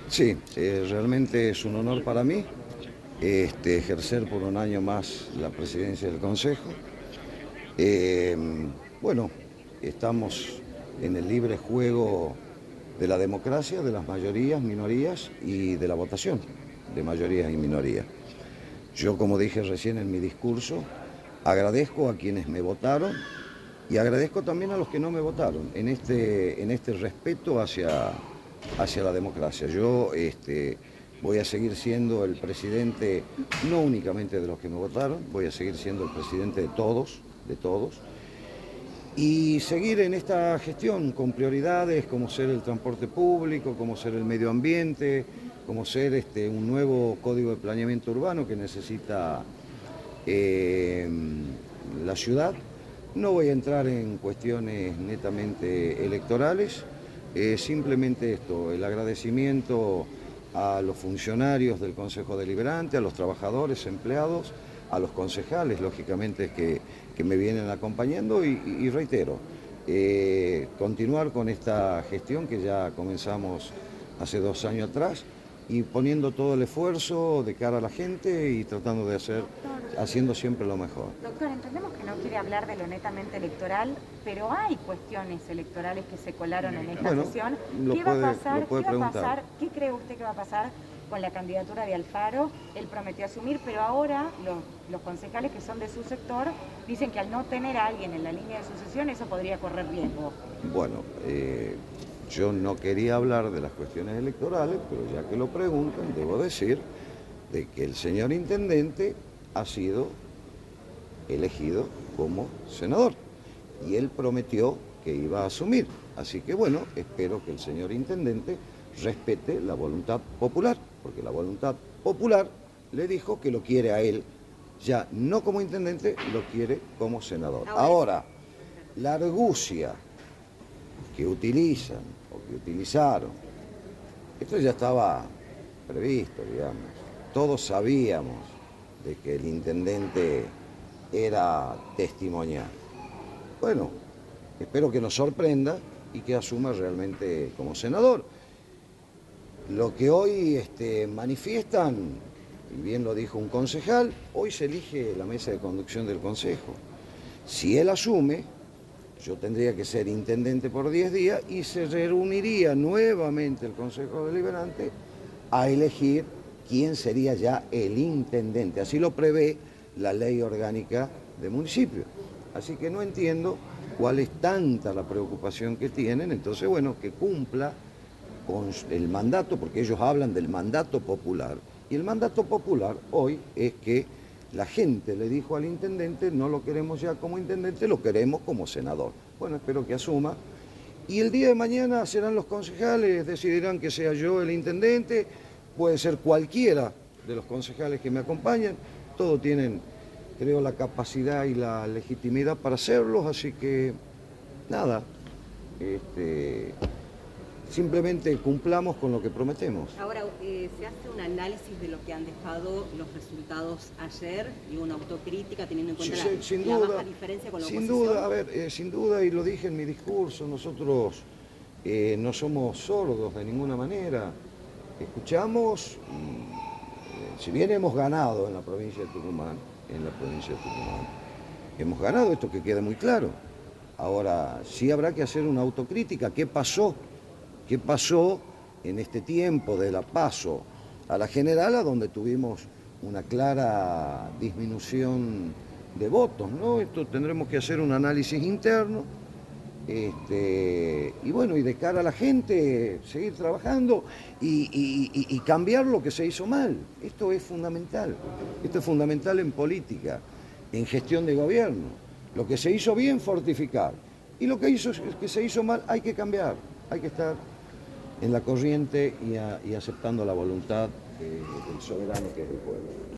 Sí, realmente es un honor para mí ejercer por un año más la presidencia del Consejo. Eh, bueno, estamos en el libre juego de la democracia, de las mayorías, minorías y de la votación de mayorías y minorías. Yo, como dije recién en mi discurso, agradezco a quienes me votaron y agradezco también a los que no me votaron en este respeto hacia la democracia. Yo voy a seguir siendo el presidente no únicamente de los que me votaron, voy a seguir siendo el presidente de todos, y seguir en esta gestión con prioridades como ser el transporte público, como ser el medio ambiente, como ser un nuevo código de planeamiento urbano que necesita la ciudad. No voy a entrar en cuestiones netamente electorales, simplemente esto, el agradecimiento a los funcionarios del Consejo Deliberante, a los trabajadores, empleados, a los concejales, lógicamente, que me vienen acompañando y reitero, continuar con esta gestión que ya comenzamos hace 2 años atrás y poniendo todo el esfuerzo de cara a la gente y tratando de haciendo siempre lo mejor. Doctor, entendemos que no quiere hablar de lo netamente electoral, pero hay cuestiones electorales que se colaron en esta sesión. ¿Qué va a pasar? ¿Qué cree usted que va a pasar con la candidatura de Alfaro? Él prometió asumir, pero ahora los concejales que son de su sector dicen que al no tener a alguien en la línea de sucesión eso podría correr riesgo. Bueno, yo no quería hablar de las cuestiones electorales, pero ya que lo preguntan, debo decir de que el señor intendente ha sido elegido como senador y él prometió que iba a asumir. Así que bueno, espero que el señor intendente respete la voluntad popular, porque la voluntad popular le dijo que lo quiere a él, ya no como intendente, lo quiere como senador. Ahora, la argucia que utilizan o que utilizaron, esto ya estaba previsto, digamos. Todos sabíamos de que el intendente era testimonial. Bueno, espero que nos sorprenda y que asuma realmente como senador. Lo que hoy manifiestan, y bien lo dijo un concejal, hoy se elige la mesa de conducción del Consejo. Si él asume, yo tendría que ser intendente por 10 días y se reuniría nuevamente el Consejo Deliberante a elegir quién sería ya el intendente. Así lo prevé la ley orgánica de municipio. Así que no entiendo cuál es tanta la preocupación que tienen. Entonces, bueno, que cumpla con el mandato, porque ellos hablan del mandato popular. Y el mandato popular hoy es que la gente le dijo al intendente, no lo queremos ya como intendente, lo queremos como senador. Bueno, espero que asuma. Y el día de mañana serán los concejales, decidirán que sea yo el intendente, puede ser cualquiera de los concejales que me acompañan, todos tienen, creo, la capacidad y la legitimidad para hacerlos, así que nada, simplemente cumplamos con lo que prometemos. Ahora, ¿se hace un análisis de lo que han dejado los resultados ayer y una autocrítica teniendo en cuenta la baja diferencia con la oposición? Sin duda, a ver, sin duda, y lo dije en mi discurso, nosotros no somos sordos de ninguna manera. Escuchamos, y, si bien hemos ganado en la provincia de Tucumán, hemos ganado, esto que queda muy claro. Ahora, sí habrá que hacer una autocrítica. ¿Qué pasó? ¿Qué pasó en este tiempo de la PASO a la general, a donde tuvimos una clara disminución de votos, ¿no? Esto tendremos que hacer un análisis interno. Y bueno, y de cara a la gente, seguir trabajando y cambiar lo que se hizo mal. Esto es fundamental. Esto es fundamental en política, en gestión de gobierno. Lo que se hizo bien, fortificar. Y lo que se hizo mal, hay que cambiar. Hay que estar en la corriente y aceptando la voluntad del soberano que es el pueblo.